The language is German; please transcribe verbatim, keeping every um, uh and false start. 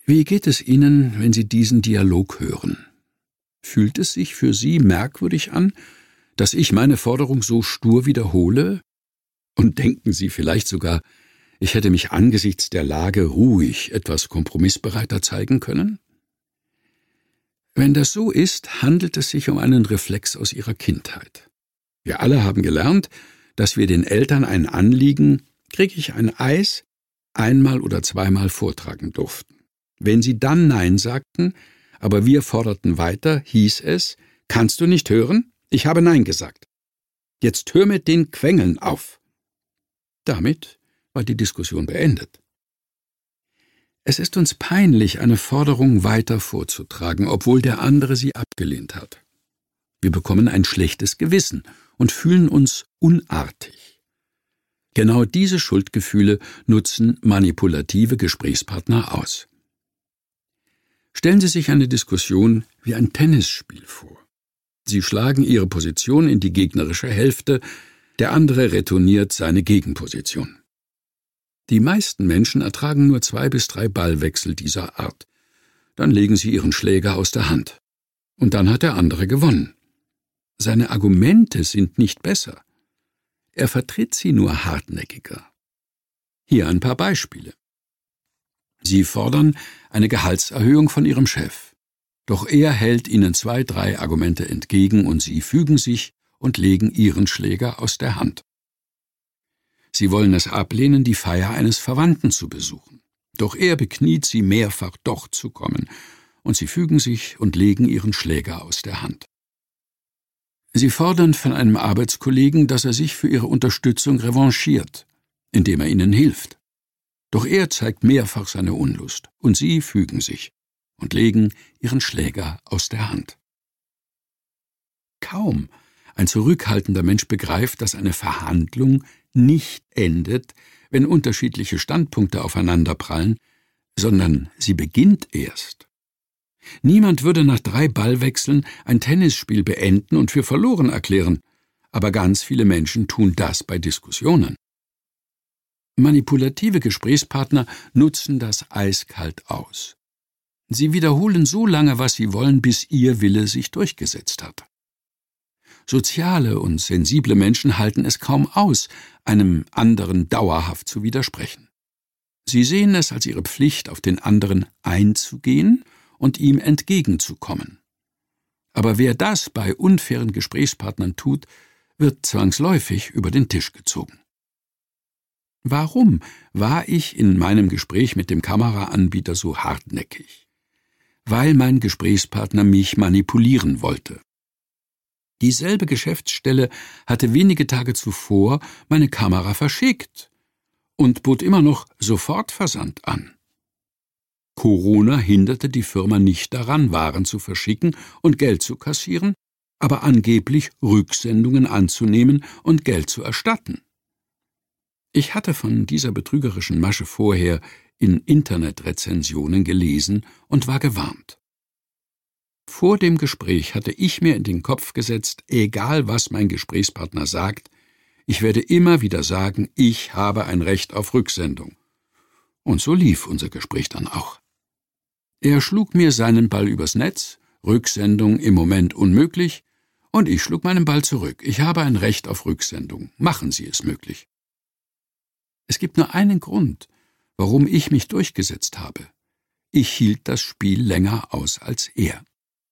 Wie geht es Ihnen, wenn Sie diesen Dialog hören? Fühlt es sich für Sie merkwürdig an, dass ich meine Forderung so stur wiederhole? Und denken Sie vielleicht sogar, ich hätte mich angesichts der Lage ruhig etwas kompromissbereiter zeigen können? Wenn das so ist, handelt es sich um einen Reflex aus Ihrer Kindheit. Wir alle haben gelernt, dass wir den Eltern ein Anliegen, krieg ich ein Eis, einmal oder zweimal vortragen durften. Wenn sie dann Nein sagten, aber wir forderten weiter, hieß es, kannst du nicht hören? Ich habe Nein gesagt. Jetzt hör mit den Quengeln auf. Damit war die Diskussion beendet. Es ist uns peinlich, eine Forderung weiter vorzutragen, obwohl der andere sie abgelehnt hat. Wir bekommen ein schlechtes Gewissen und fühlen uns unartig. Genau diese Schuldgefühle nutzen manipulative Gesprächspartner aus. Stellen Sie sich eine Diskussion wie ein Tennisspiel vor. Sie schlagen Ihre Position in die gegnerische Hälfte, der andere retourniert seine Gegenposition. Die meisten Menschen ertragen nur zwei bis drei Ballwechsel dieser Art. Dann legen sie ihren Schläger aus der Hand. Und dann hat der andere gewonnen. Seine Argumente sind nicht besser. Er vertritt sie nur hartnäckiger. Hier ein paar Beispiele. Sie fordern eine Gehaltserhöhung von Ihrem Chef. Doch er hält Ihnen zwei, drei Argumente entgegen und Sie fügen sich und legen Ihren Schläger aus der Hand. Sie wollen es ablehnen, die Feier eines Verwandten zu besuchen. Doch er bekniet Sie mehrfach, doch zu kommen, und Sie fügen sich und legen Ihren Schläger aus der Hand. Sie fordern von einem Arbeitskollegen, dass er sich für Ihre Unterstützung revanchiert, indem er Ihnen hilft. Doch er zeigt mehrfach seine Unlust, und Sie fügen sich und legen Ihren Schläger aus der Hand. Kaum ein zurückhaltender Mensch begreift, dass eine Verhandlung nicht endet, wenn unterschiedliche Standpunkte aufeinanderprallen, sondern sie beginnt erst. Niemand würde nach drei Ballwechseln ein Tennisspiel beenden und für verloren erklären, aber ganz viele Menschen tun das bei Diskussionen. Manipulative Gesprächspartner nutzen das eiskalt aus. Sie wiederholen so lange, was sie wollen, bis ihr Wille sich durchgesetzt hat. Soziale und sensible Menschen halten es kaum aus, einem anderen dauerhaft zu widersprechen. Sie sehen es als ihre Pflicht, auf den anderen einzugehen und ihm entgegenzukommen. Aber wer das bei unfairen Gesprächspartnern tut, wird zwangsläufig über den Tisch gezogen. Warum war ich in meinem Gespräch mit dem Kameraanbieter so hartnäckig? Weil mein Gesprächspartner mich manipulieren wollte. Dieselbe Geschäftsstelle hatte wenige Tage zuvor meine Kamera verschickt und bot immer noch Sofortversand an. Corona hinderte die Firma nicht daran, Waren zu verschicken und Geld zu kassieren, aber angeblich Rücksendungen anzunehmen und Geld zu erstatten. Ich hatte von dieser betrügerischen Masche vorher in Internetrezensionen gelesen und war gewarnt. Vor dem Gespräch hatte ich mir in den Kopf gesetzt, egal was mein Gesprächspartner sagt, ich werde immer wieder sagen, ich habe ein Recht auf Rücksendung. Und so lief unser Gespräch dann auch. Er schlug mir seinen Ball übers Netz, Rücksendung im Moment unmöglich, und ich schlug meinen Ball zurück. Ich habe ein Recht auf Rücksendung. Machen Sie es möglich. Es gibt nur einen Grund, warum ich mich durchgesetzt habe. Ich hielt das Spiel länger aus als er.